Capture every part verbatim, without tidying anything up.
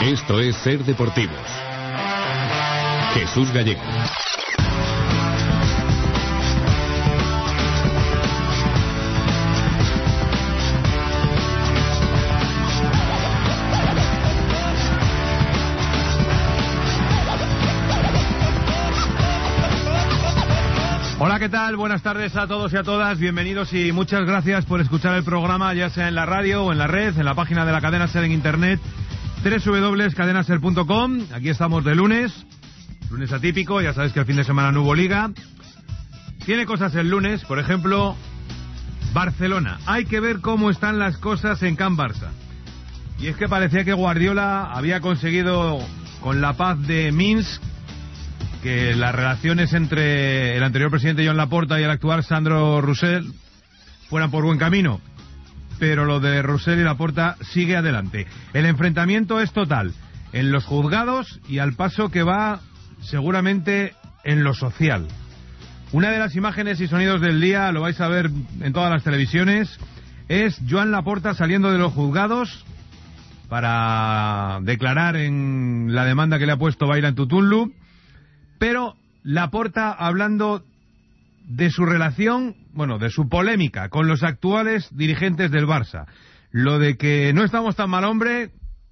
Esto es Ser Deportivos. Jesús Gallego. Hola, ¿qué tal? Buenas tardes a todos y a todas. Bienvenidos y muchas gracias por escuchar el programa, ya sea en la radio o en la red, en la página de la cadena SER en internet, doble u doble u doble u punto cadena ser punto com. Aquí estamos de lunes, lunes atípico, ya sabéis que el fin de semana no hubo liga. Tiene cosas el lunes, por ejemplo, Barcelona. Hay que ver cómo están las cosas en Can Barça. Y es que parecía que Guardiola había conseguido, con la paz de Minsk, que las relaciones entre el anterior presidente Joan Laporta y el actual Sandro Roussel fueran por buen camino. Pero lo de Roussel y Laporta sigue adelante. El enfrentamiento es total en los juzgados y al paso que va seguramente en lo social. Una de las imágenes y sonidos del día, lo vais a ver en todas las televisiones, es Joan Laporta saliendo de los juzgados para declarar en la demanda que le ha puesto Bayram Tutunlu, pero Laporta hablando de su relación, bueno, de su polémica con los actuales dirigentes del Barça. Lo de que no estamos tan mal, hombre,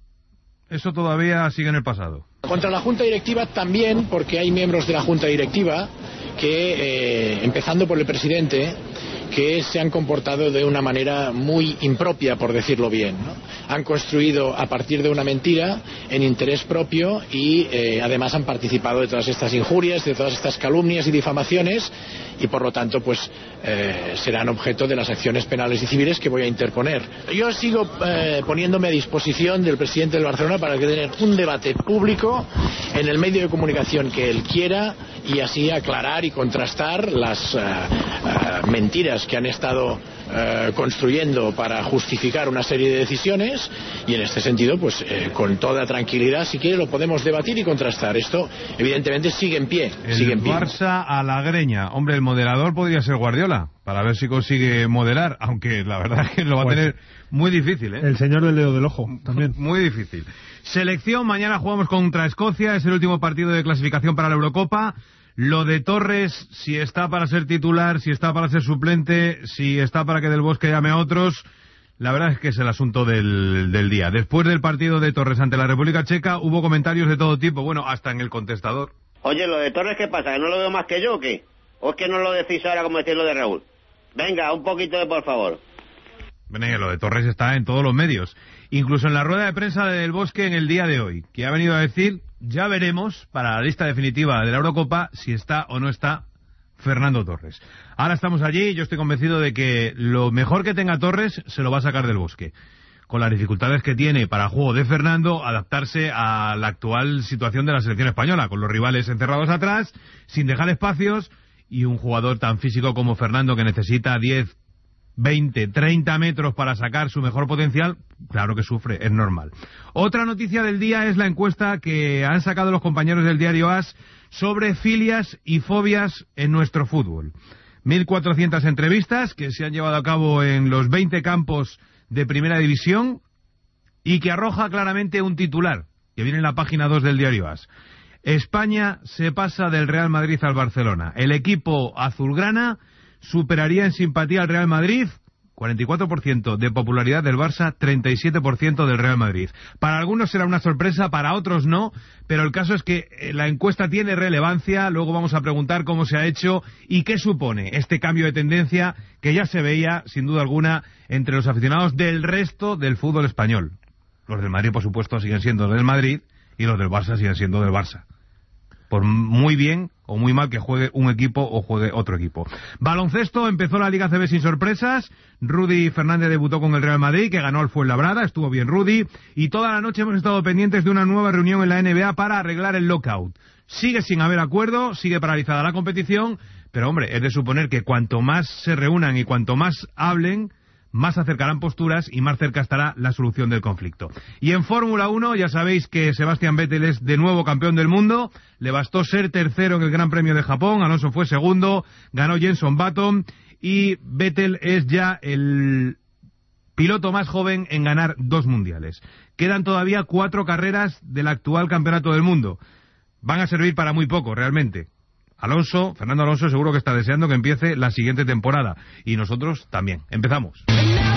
eso todavía sigue en el pasado. Contra la Junta Directiva también, porque hay miembros de la Junta Directiva que, eh, empezando por el presidente, que se han comportado de una manera muy impropia, por decirlo bien, ¿no? Han construido a partir de una mentira en interés propio y eh, además han participado de todas estas injurias, de todas estas calumnias y difamaciones, y por lo tanto pues eh, serán objeto de las acciones penales y civiles que voy a interponer. Yo sigo eh, poniéndome a disposición del presidente del Barcelona para que tener un debate público en el medio de comunicación que él quiera y así aclarar y contrastar las uh, uh, mentiras que han estado uh, construyendo para justificar una serie de decisiones, y en este sentido pues eh, con toda tranquilidad, si quiere, lo podemos debatir y contrastar. Esto evidentemente sigue en pie. El sigue en pie. Barça a la greña. Hombre, el moderador podría ser Guardiola, para ver si consigue moderar, aunque la verdad es que lo va pues, a tener muy difícil, ¿eh? El señor del dedo del ojo, también. Muy difícil. Selección, mañana jugamos contra Escocia, es el último partido de clasificación para la Eurocopa. Lo de Torres, si está para ser titular, si está para ser suplente, si está para que Del Bosque llame a otros, la verdad es que es el asunto del, del día. Después del partido de Torres ante la República Checa, hubo comentarios de todo tipo, bueno, hasta en el contestador. Oye, lo de Torres, ¿qué pasa? ¿Que no lo veo más que yo o qué? ¿O es que no lo decís ahora como decís lo de Raúl? Venga, un poquito de por favor. Bueno, lo de Torres está en todos los medios, incluso en la rueda de prensa de Del Bosque en el día de hoy, que ha venido a decir, ya veremos para la lista definitiva de la Eurocopa si está o no está Fernando Torres. Ahora estamos allí y yo estoy convencido de que lo mejor que tenga Torres se lo va a sacar Del Bosque, con las dificultades que tiene para juego de Fernando adaptarse a la actual situación de la selección española, con los rivales encerrados atrás, sin dejar espacios, y un jugador tan físico como Fernando que necesita diez, veinte, treinta metros para sacar su mejor potencial, claro que sufre, es normal. Otra noticia del día es la encuesta que han sacado los compañeros del diario AS sobre filias y fobias en nuestro fútbol. mil cuatrocientas entrevistas que se han llevado a cabo en los veinte campos de primera división y que arroja claramente un titular que viene en la página dos del diario AS. España se pasa del Real Madrid al Barcelona. El equipo azulgrana superaría en simpatía al Real Madrid, cuarenta y cuatro por ciento de popularidad del Barça, treinta y siete por ciento del Real Madrid. Para algunos será una sorpresa, para otros no, pero el caso es que la encuesta tiene relevancia, luego vamos a preguntar cómo se ha hecho y qué supone este cambio de tendencia que ya se veía, sin duda alguna, entre los aficionados del resto del fútbol español. Los del Madrid, por supuesto, siguen siendo del Madrid y los del Barça siguen siendo del Barça. Por muy bien o muy mal que juegue un equipo o juegue otro equipo. Baloncesto, empezó la Liga A C B sin sorpresas. Rudy Fernández debutó con el Real Madrid, que ganó al Fuenlabrada, estuvo bien Rudy, y toda la noche hemos estado pendientes de una nueva reunión en la N B A para arreglar el lockout. Sigue sin haber acuerdo, sigue paralizada la competición, pero hombre, es de suponer que cuanto más se reúnan y cuanto más hablen, más acercarán posturas y más cerca estará la solución del conflicto. Y en Fórmula uno, ya sabéis que Sebastian Vettel es de nuevo campeón del mundo, le bastó ser tercero en el Gran Premio de Japón, Alonso fue segundo, ganó Jenson Button, y Vettel es ya el piloto más joven en ganar dos mundiales. Quedan todavía cuatro carreras del actual campeonato del mundo. Van a servir para muy poco, realmente. Alonso, Fernando Alonso, seguro que está deseando que empiece la siguiente temporada. Y nosotros también. Empezamos.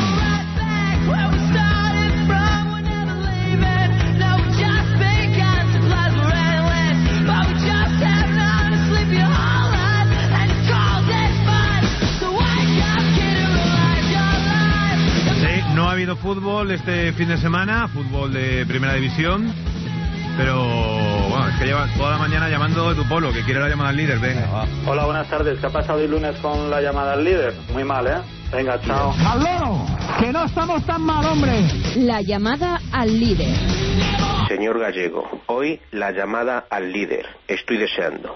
No ha habido fútbol este fin de semana, fútbol de primera división, pero bueno, es que lleva toda la mañana llamando Edu Polo, que quiere la llamada al líder. Venga, va. Hola, buenas tardes. ¿Qué ha pasado el lunes con la llamada al líder? Muy mal, ¿eh? Venga, chao. ¡Al loro! ¡Que no estamos tan mal, hombre! La llamada al líder. Señor Gallego, hoy la llamada al líder. Estoy deseando.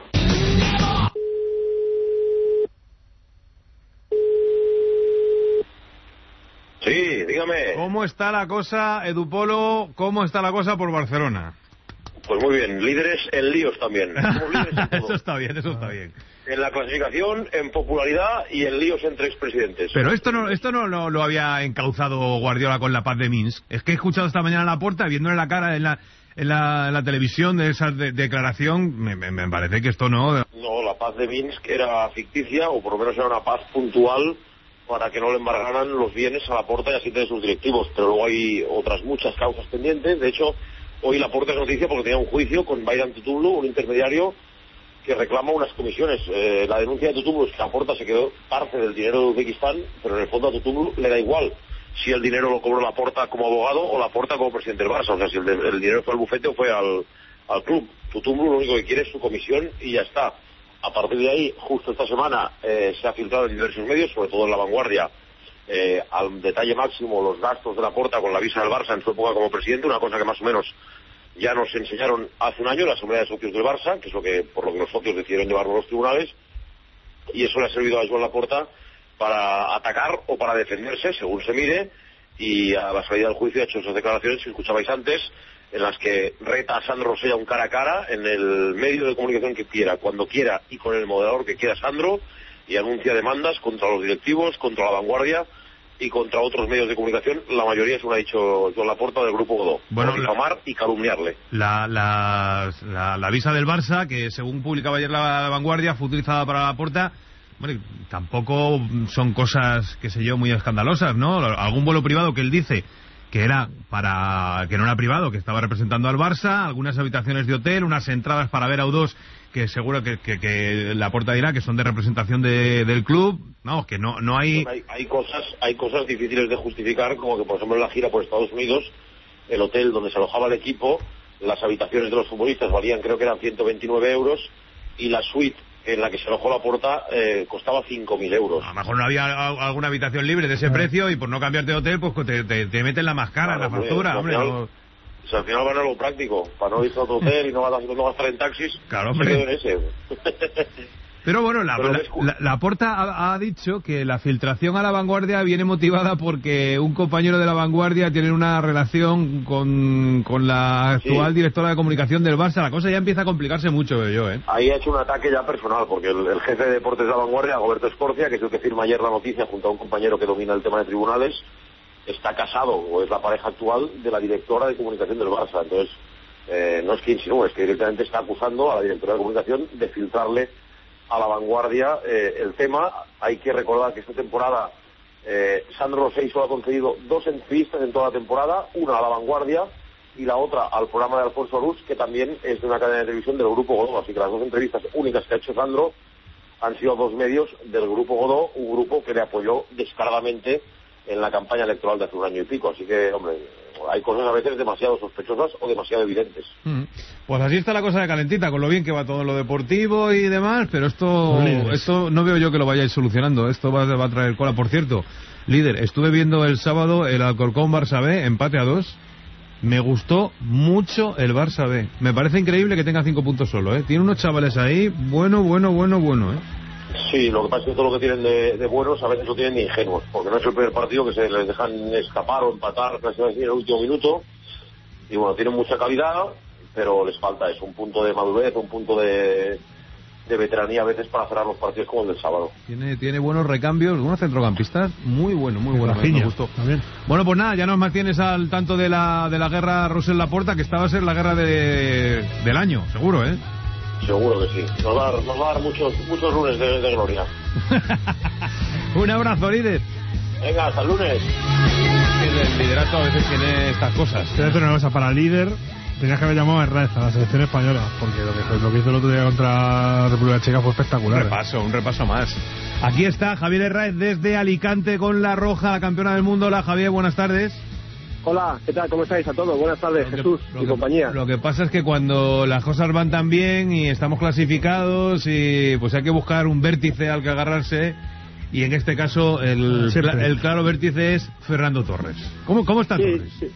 Sí, dígame. ¿Cómo está la cosa, Edu Polo? ¿Cómo está la cosa por Barcelona? Pues muy bien, líderes en líos también. Líderes en Eso está bien, eso está bien. En la clasificación, en popularidad y en líos entre expresidentes. Pero esto no esto no lo, lo había encauzado Guardiola con la paz de Minsk. Es que he escuchado esta mañana a Laporta, viéndole la cara en la en la, en la televisión de esa de, declaración, me, me, me parece que esto no... No, la paz de Minsk era ficticia, o por lo menos era una paz puntual, para que no le embargaran los bienes a Laporta y a siete de sus directivos. Pero luego hay otras muchas causas pendientes. De hecho, hoy Laporta es noticia porque tenía un juicio con Bayram Tutuglu, un intermediario que reclama unas comisiones. Eh, la denuncia de Tutuglu es que Laporta se quedó parte del dinero de Uzbekistán, pero en el fondo a Tutuglu le da igual si el dinero lo cobró Laporta como abogado o Laporta como presidente del Barça. O sea, si el, de, el dinero fue al bufete o fue al, al club. Tutuglu lo único que quiere es su comisión y ya está. A partir de ahí, justo esta semana, eh, se ha filtrado en diversos medios, sobre todo en La Vanguardia, eh, al detalle máximo los gastos de Laporta con la visa del Barça en su época como presidente, una cosa que más o menos ya nos enseñaron hace un año la Asamblea de Socios del Barça, que es lo que por lo que los socios decidieron llevarlo a los tribunales, y eso le ha servido a Joan Laporta para atacar o para defenderse, según se mire, y a la salida del juicio ha hecho esas declaraciones que escuchabais antes, en las que reta a Sandro Rosella un cara a cara en el medio de comunicación que quiera, cuando quiera y con el moderador que quiera Sandro, y anuncia demandas contra los directivos, contra La Vanguardia y contra otros medios de comunicación, la mayoría, según ha dicho Joan Laporta, del Grupo Godó, bueno, por difamar y calumniarle. La, la, la, la visa del Barça, que según publicaba ayer La Vanguardia, fue utilizada para Laporta. Bueno, tampoco son cosas, qué sé yo, muy escandalosas, ¿no? Algún vuelo privado que él dice que era para que no era privado, que estaba representando al Barça, algunas habitaciones de hotel, unas entradas para ver a U dos, que seguro que, que, que Laporta dirá que son de representación de, del club. No, que no no hay... hay... Hay cosas hay cosas difíciles de justificar, como que, por ejemplo, en la gira por Estados Unidos, el hotel donde se alojaba el equipo, las habitaciones de los futbolistas valían, creo que eran ciento veintinueve euros, y la suite en la que se alojó Laporta eh, costaba cinco mil euros. A lo mejor no había alguna habitación libre de ese precio y por no cambiarte de hotel, pues te, te, te meten la más cara, claro, la factura, hombre. Al hombre final, no... o sea, al final van a lo práctico, para no irse a otro hotel y no gastar en taxis, claro, hombre. Se quedó en ese. Pero bueno, la, Pero la, la, Laporta ha, ha dicho que la filtración a La Vanguardia viene motivada porque un compañero de La Vanguardia tiene una relación con, con la actual sí. directora de comunicación del Barça. La cosa ya empieza a complicarse mucho, veo yo, ¿eh? Ahí ha hecho un ataque ya personal, porque el, el jefe de deportes de La Vanguardia, Roberto Escorcia, que es el que firma ayer la noticia junto a un compañero que domina el tema de tribunales, está casado, o es la pareja actual de la directora de comunicación del Barça. Entonces, eh, no es que insinúe, es que directamente está acusando a la directora de comunicación de filtrarle a La Vanguardia eh, el tema. Hay que recordar que esta temporada eh, Sandro Rosell solo ha concedido dos entrevistas en toda la temporada, una a La Vanguardia y la otra al programa de Alfonso Arús, que también es de una cadena de televisión del Grupo Godó. Así que las dos entrevistas únicas que ha hecho Sandro han sido dos medios del Grupo Godó, un grupo que le apoyó descaradamente en la campaña electoral de hace un año y pico. Así que, hombre, hay cosas a veces demasiado sospechosas o demasiado evidentes. Mm. Pues así está la cosa de calentita, con lo bien que va todo lo deportivo y demás, pero esto esto no veo yo que lo vayáis solucionando. Esto va, va a traer cola. Por cierto, líder, estuve viendo el sábado el Alcorcón Barça B, empate a dos. Me gustó mucho el Barça B. Me parece increíble que tenga cinco puntos solo, ¿eh? Tiene unos chavales ahí, bueno, bueno, bueno, bueno, ¿eh? Sí, lo que pasa es que todo lo que tienen de, de buenos a veces lo tienen de ingenuos, porque no es el primer partido que se les dejan escapar o empatar casi en el último minuto, y bueno, tienen mucha calidad, pero les falta eso, un punto de madurez, un punto de, de veteranía a veces para cerrar los partidos como el del sábado. Tiene tiene buenos recambios, unos centrocampistas muy buenos, muy buenos. Me gustó. También. Bueno, pues nada, ya nos mantienes al tanto de la de la guerra Rosell-Laporta, que esta va a ser la guerra de, del año, seguro, ¿eh? Seguro que sí. Nos va a dar, nos va a dar muchos, muchos lunes de, de gloria. Un abrazo, líder. Venga, hasta el lunes. El liderato a veces tiene estas cosas. Te voy a decir una cosa, para el líder tenías que haber llamado a Herrera a la selección española, porque lo que, lo que hizo el otro día contra República Checa fue espectacular. Un repaso, ¿eh? un repaso más. Aquí está Javier Herrera desde Alicante con la Roja, la campeona del mundo. Hola, Javier, buenas tardes. Hola, ¿qué tal? ¿Cómo estáis a todos? Buenas tardes, que, Jesús y que, compañía. Lo que pasa es que cuando las cosas van tan bien y estamos clasificados, y pues hay que buscar un vértice al que agarrarse, y en este caso el, el claro vértice es Fernando Torres. ¿Cómo, cómo está sí, Torres? Sí.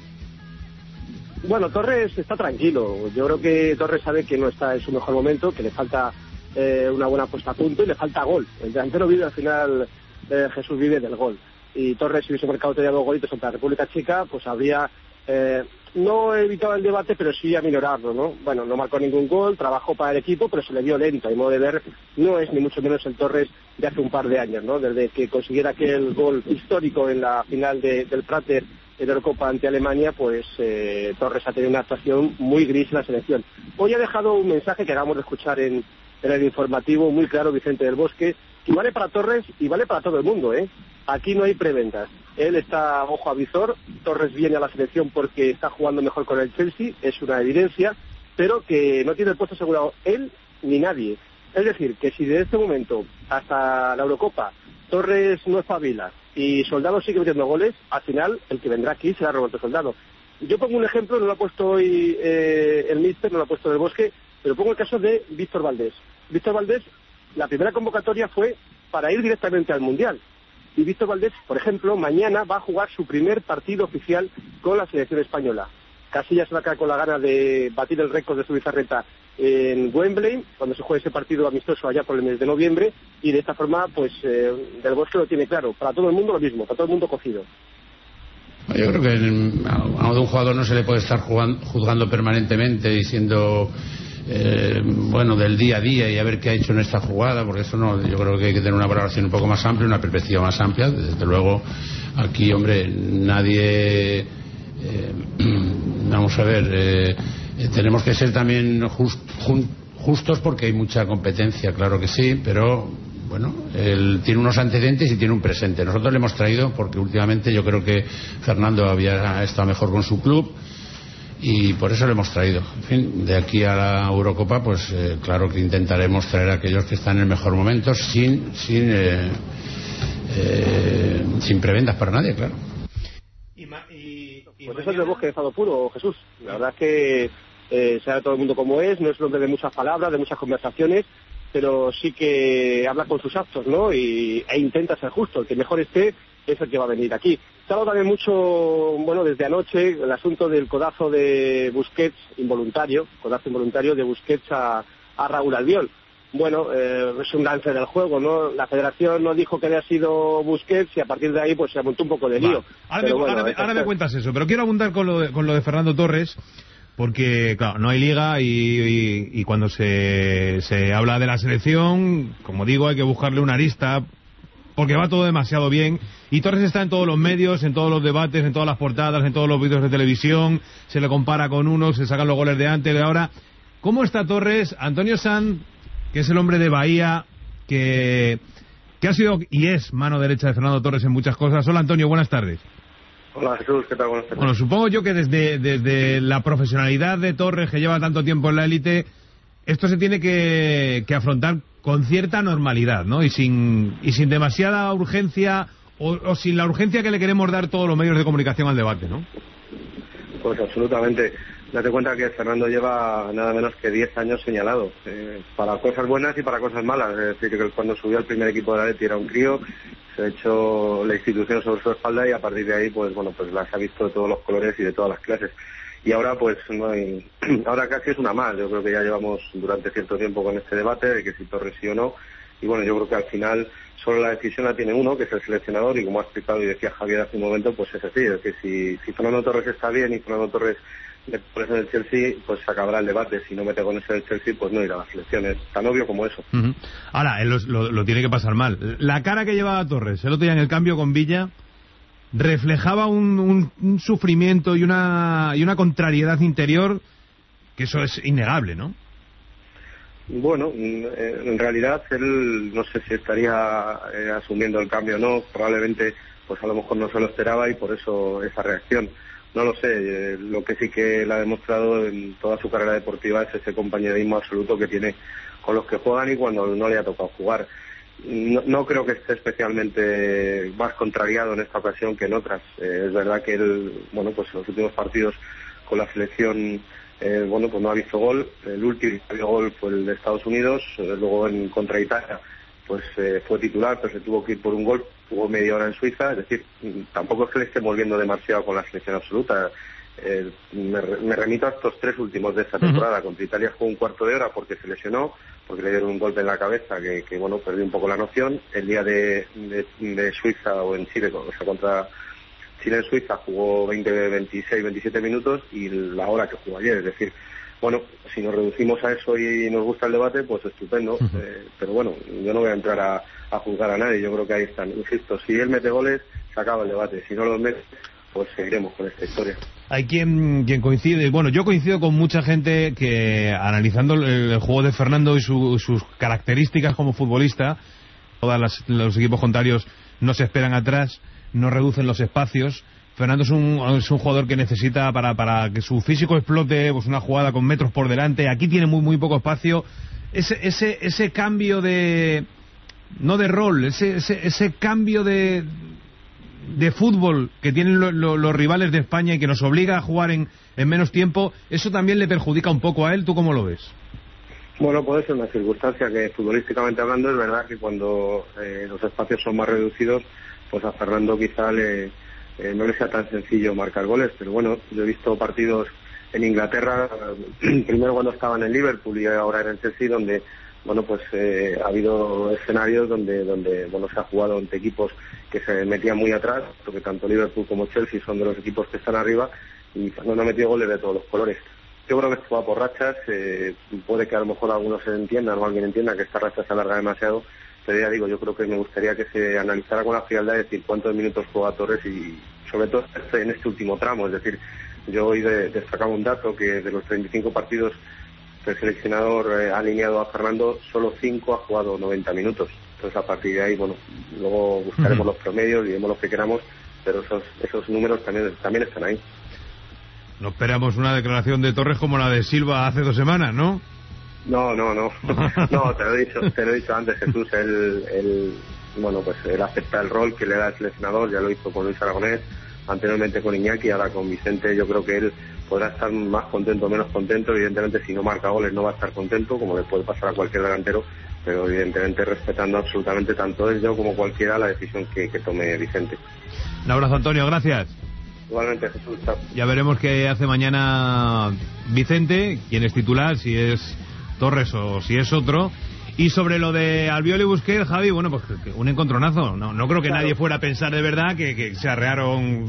Bueno, Torres está tranquilo. Yo creo que Torres sabe que no está en su mejor momento, que le falta eh, una buena puesta a punto y le falta gol. El delantero vive, al final, eh, Jesús vive del gol. Y Torres, si hubiese marcado todavía dos golitos contra la República Checa, pues habría eh, no evitado el debate, pero sí aminorarlo, ¿no? Bueno, no marcó ningún gol, trabajó para el equipo, pero se le vio lento. A mi modo de ver, no es ni mucho menos el Torres de hace un par de años, ¿no? Desde que consiguiera aquel gol histórico en la final de, del Prater en la Eurocopa ante Alemania, pues eh, Torres ha tenido una actuación muy gris en la selección. Hoy ha dejado un mensaje que acabamos de escuchar en, en el informativo, muy claro, Vicente del Bosque, que vale para Torres y vale para todo el mundo, ¿eh? Aquí no hay preventas. Él está ojo a visor. Torres viene a la selección porque está jugando mejor con el Chelsea, es una evidencia, pero que no tiene el puesto asegurado él ni nadie. Es decir, que si de este momento hasta la Eurocopa Torres no espabila y Soldado sigue metiendo goles, al final el que vendrá aquí será Roberto Soldado. Yo pongo un ejemplo, no lo ha puesto hoy eh, el míster, no lo ha puesto del Bosque, pero pongo el caso de Víctor Valdés. Víctor Valdés, la primera convocatoria fue para ir directamente al Mundial. Y Víctor Valdés, por ejemplo, mañana va a jugar su primer partido oficial con la selección española. Casillas se va a quedar con la gana de batir el récord de su Zubizarreta en Wembley, cuando se juegue ese partido amistoso allá por el mes de noviembre, y de esta forma, pues, eh, Del Bosque lo tiene claro. Para todo el mundo lo mismo, para todo el mundo cogido. Yo creo que a un jugador no se le puede estar jugando, juzgando permanentemente, diciendo... Eh, bueno, del día a día y a ver qué ha hecho en esta jugada, porque eso no, yo creo que hay que tener una valoración un poco más amplia, una perspectiva más amplia. Desde luego, aquí, hombre, nadie, eh, vamos a ver, eh, tenemos que ser también just, jun, justos porque hay mucha competencia, claro que sí, pero bueno, él tiene unos antecedentes y tiene un presente. Nosotros le hemos traído porque últimamente yo creo que Fernando había estado mejor con su club, y por eso lo hemos traído. En fin, de aquí a la Eurocopa, pues eh, claro que intentaremos traer a aquellos que están en el mejor momento, sin sin eh, eh, sin prebendas para nadie, claro. Y, ma y, y pues eso es el Bosque de estado puro, Jesús. La verdad es que eh, sabe todo el mundo cómo es, no es un hombre de muchas palabras, de muchas conversaciones, pero sí que habla con sus actos, ¿no? Y, e intenta ser justo. El que mejor esté es el que va a venir aquí. Se ha hablado también mucho, bueno, desde anoche, el asunto del codazo de Busquets involuntario, codazo involuntario de Busquets a, a Raúl Albiol. Bueno, eh, es un lance del juego, ¿no? La federación no dijo que había sido Busquets y a partir de ahí pues se montó un poco de lío. Vale. Ahora, me, bueno, ahora, me, ahora me cuentas eso, pero quiero abundar con lo de, con lo de Fernando Torres, porque, claro, no hay liga y, y, y cuando se, se habla de la selección, como digo, hay que buscarle una arista, porque va todo demasiado bien, y Torres está en todos los medios, en todos los debates, en todas las portadas, en todos los vídeos de televisión, se le compara con uno, se sacan los goles de antes, de ahora. ¿Cómo está Torres? Antonio Sanz, que es el hombre de Bahía, que, que ha sido y es mano derecha de Fernando Torres en muchas cosas. Hola, Antonio, buenas tardes. Hola, Jesús, ¿qué tal? Buenas tardes. Bueno, supongo yo que desde, desde la profesionalidad de Torres, que lleva tanto tiempo en la élite, esto se tiene que, que afrontar con cierta normalidad, ¿no? Y sin, y sin demasiada urgencia, o, o sin la urgencia que le queremos dar todos los medios de comunicación al debate, ¿no? Pues absolutamente. Date cuenta que Fernando lleva nada menos que diez años señalado, eh, para cosas buenas y para cosas malas. Es decir, que cuando subió al primer equipo de la Leti era un crío, se ha hecho la institución sobre su espalda y a partir de ahí, pues bueno, pues las ha visto de todos los colores y de todas las clases. Y ahora pues no hay, ahora casi es una más. Yo creo que ya llevamos durante cierto tiempo con este debate de que si Torres sí o no, y bueno, yo creo que al final solo la decisión la tiene uno, que es el seleccionador, y como ha explicado y decía Javier hace un momento, pues es así, es que si, si Fernando Torres está bien y Fernando Torres mete goles en el Chelsea, pues se acabará el debate. Si no mete goles en el Chelsea, pues no irá a las selecciones. Tan obvio como eso. Uh-huh. Ahora, él lo, lo, lo tiene que pasar mal. La cara que llevaba Torres el otro día en el cambio con Villa reflejaba un, un, un sufrimiento y una, y una contrariedad interior que eso es innegable, ¿no? Bueno, en realidad él no sé si estaría eh, asumiendo el cambio o no. Probablemente, pues a lo mejor no se lo esperaba y por eso esa reacción. No lo sé, eh, lo que sí que le ha demostrado en toda su carrera deportiva es ese compañerismo absoluto que tiene con los que juegan y cuando no le ha tocado jugar. No, no creo que esté especialmente más contrariado en esta ocasión que en otras. Eh, es verdad que él, bueno, pues en los últimos partidos con la selección, eh, bueno, pues no ha visto gol. El último gol fue el de Estados Unidos, eh, luego en contra Italia, pues eh, fue titular, pero se tuvo que ir por un gol, jugó media hora en Suiza, es decir, tampoco es que le esté volviendo demasiado con la selección absoluta. Eh, me, me remito a estos tres últimos de esta temporada. Uh-huh. Contra Italia jugó un cuarto de hora porque se lesionó, porque le dieron un golpe en la cabeza que, que bueno, perdió un poco la noción. El día de, de, de Suiza o en Chile, o sea, contra Chile en Suiza jugó veinte, veintiséis, veintisiete minutos y la hora que jugó ayer, es decir, bueno, si nos reducimos a eso y nos gusta el debate, pues estupendo. Uh-huh. eh, pero bueno, yo no voy a entrar a, a juzgar a nadie, yo creo que ahí están. Insisto, si él mete goles, se acaba el debate, si no los mete, pues seguiremos con esta historia. Hay quien, quien coincide, bueno, yo coincido con mucha gente que analizando el, el juego de Fernando y su, sus características como futbolista, todos los equipos contrarios no se esperan atrás, no reducen los espacios. Fernando es un, es un jugador que necesita para, para que su físico explote, pues una jugada con metros por delante. Aquí tiene muy muy poco espacio. Ese ese ese cambio de no de rol, ese ese, ese cambio de de fútbol que tienen lo, lo, los rivales de España y que nos obliga a jugar en, en menos tiempo, eso también le perjudica un poco a él. ¿Tú cómo lo ves? Bueno, puede ser una circunstancia que futbolísticamente hablando es verdad que cuando eh, los espacios son más reducidos, pues a Fernando quizá le Eh, no le sea tan sencillo marcar goles, pero bueno, yo he visto partidos en Inglaterra, eh, primero cuando estaba en el Liverpool y ahora en el Chelsea, donde bueno pues eh, ha habido escenarios donde donde bueno se ha jugado ante equipos que se metían muy atrás, porque tanto Liverpool como Chelsea son de los equipos que están arriba y Fernando ha metido goles de todos los colores. Yo creo que esto va por rachas, eh, puede que a lo mejor algunos se entiendan o alguien entienda que esta racha se alarga demasiado. Pero ya digo, yo creo que me gustaría que se analizara con la frialdad, es decir, cuántos minutos juega Torres y sobre todo en este último tramo. Es decir, yo hoy de, destacaba un dato que de los treinta y cinco partidos que el seleccionador eh, ha alineado a Fernando, solo cinco ha jugado noventa minutos. Entonces a partir de ahí, bueno, luego buscaremos uh-huh. los promedios, diremos lo que queramos, pero esos esos números también, también están ahí. No esperamos una declaración de Torres como la de Silva hace dos semanas, ¿no? No, no, no, no, te lo he dicho, te lo he dicho antes, Jesús, él, él, bueno, pues él acepta el rol que le da el seleccionador, ya lo hizo con Luis Aragonés, anteriormente con Iñaki, ahora con Vicente. Yo creo que él podrá estar más contento o menos contento, evidentemente si no marca goles no va a estar contento, como le puede pasar a cualquier delantero, pero evidentemente respetando absolutamente tanto él yo como cualquiera la decisión que, que tome Vicente. Un abrazo, Antonio, gracias. Igualmente, Jesús, chao. Ya veremos qué hace mañana Vicente, quién es titular, si es Torres o si es otro. Y sobre lo de Albiol y Busquets, Javi, bueno, pues un encontronazo. No, no creo que claro. nadie fuera a pensar de verdad que, que se arrearon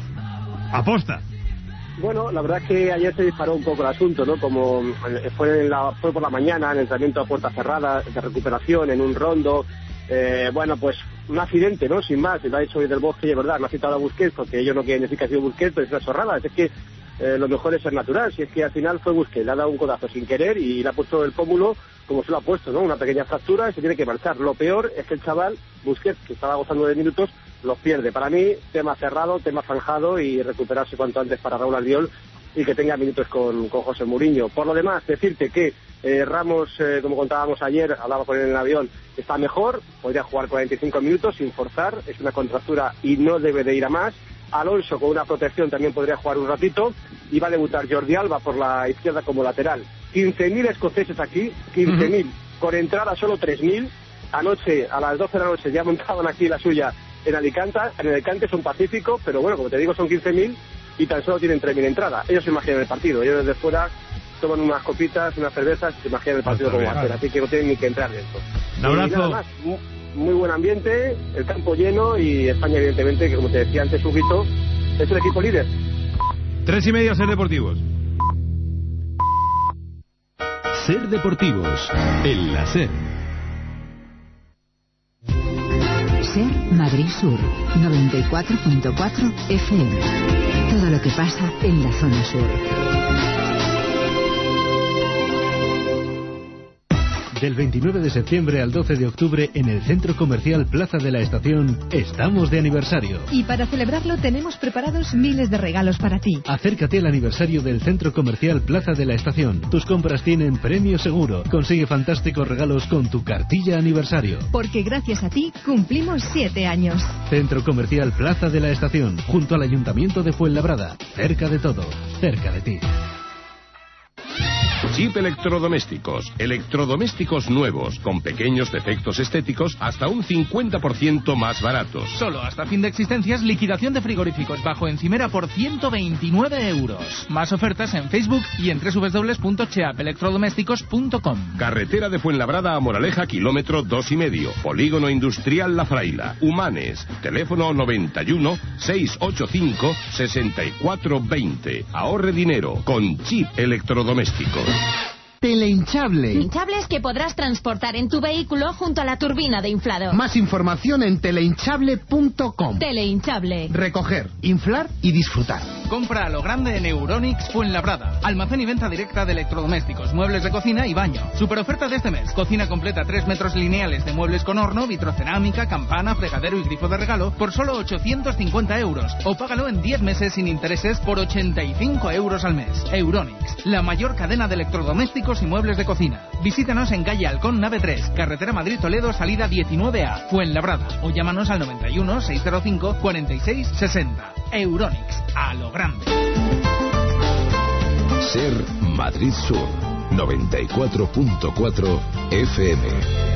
aposta. Bueno, la verdad es que ayer se disparó un poco el asunto, ¿no? Como fue, en la, fue por la mañana, en el entrenamiento a puerta cerrada, de recuperación, en un rondo. Eh, bueno, pues un accidente, ¿no? Sin más, lo ha dicho hoy del Bosque y es verdad, no ha citado a Busquets porque ellos no quieren decir que ha sido Busquets, pero es una chorrada. Es que eh, lo mejor es ser natural, si es que al final fue Busquets, le ha dado un codazo sin querer y le ha puesto el pómulo como se lo ha puesto, ¿no? Una pequeña fractura y se tiene que marchar. Lo peor es que el chaval, Busquets, que estaba gozando de minutos, los pierde. Para mí, tema cerrado, tema zanjado y recuperarse cuanto antes para Raúl Albiol y que tenga minutos con, con José Mourinho. Por lo demás, decirte que eh, Ramos, eh, como contábamos ayer, hablaba con él en el avión, está mejor, podría jugar cuarenta y cinco minutos sin forzar, es una contractura y no debe de ir a más. Alonso con una protección también podría jugar un ratito y va a debutar Jordi Alba por la izquierda como lateral. quince mil escoceses aquí, quince mil, uh-huh. con entrada solo tres mil. Anoche, a las doce de la noche, ya montaban aquí la suya en Alicante. En Alicante son pacíficos, pero bueno, como te digo, son quince mil y tan solo tienen tres mil entradas. Ellos se imaginan el partido, ellos desde fuera toman unas copitas, unas cervezas, se imaginan el partido como va a ser, así que no tienen ni que entrar dentro. Un abrazo. Y nada más, muy, muy buen ambiente, el campo lleno y España, evidentemente, que como te decía antes, Huguito, es el equipo líder. Tres y medio a Ser Deportivos. Ser Deportivos, en la Ser. Ser Madrid Sur, noventa y cuatro punto cuatro F M. Todo lo que pasa en la zona sur. Del veintinueve de septiembre al doce de octubre en el Centro Comercial Plaza de la Estación estamos de aniversario. Y para celebrarlo tenemos preparados miles de regalos para ti. Acércate al aniversario del Centro Comercial Plaza de la Estación. Tus compras tienen premio seguro. Consigue fantásticos regalos con tu cartilla aniversario. Porque gracias a ti cumplimos siete años. Centro Comercial Plaza de la Estación, junto al Ayuntamiento de Fuenlabrada. Cerca de todo, cerca de ti. Chip Electrodomésticos. Electrodomésticos nuevos, con pequeños defectos estéticos, hasta un cincuenta por ciento más baratos. Solo hasta fin de existencias, liquidación de frigoríficos bajo encimera por ciento veintinueve euros. Más ofertas en Facebook y en doble u doble u doble u punto cheap electrodomésticos punto com. Carretera de Fuenlabrada a Moraleja, kilómetro dos y medio. Polígono Industrial La Fraila. Humanes. Teléfono noventa y uno, seiscientos ochenta y cinco, sesenta y cuatro veinte. Ahorre dinero con Chip Electrodomésticos. Telehinchable. Hinchables que podrás transportar en tu vehículo junto a la turbina de inflado. Más información en telehinchable punto com. Telehinchable. Recoger, inflar y disfrutar. Compra a lo grande en Euronics Fuenlabrada. Almacén y venta directa de electrodomésticos, muebles de cocina y baño. Super oferta de este mes. Cocina completa tres metros lineales de muebles con horno, vitrocerámica, campana, fregadero y grifo de regalo por solo ochocientos cincuenta euros. O págalo en diez meses sin intereses por ochenta y cinco euros al mes. Euronics, la mayor cadena de electrodomésticos y muebles de cocina. Visítanos en calle Halcón, nave tres, carretera Madrid-Toledo, salida diecinueve A, Fuenlabrada. O llámanos al noventa y uno, seiscientos cinco, cuarenta y seis sesenta. Euronics, a lo grande. Ser Madrid Sur, noventa y cuatro punto cuatro F M.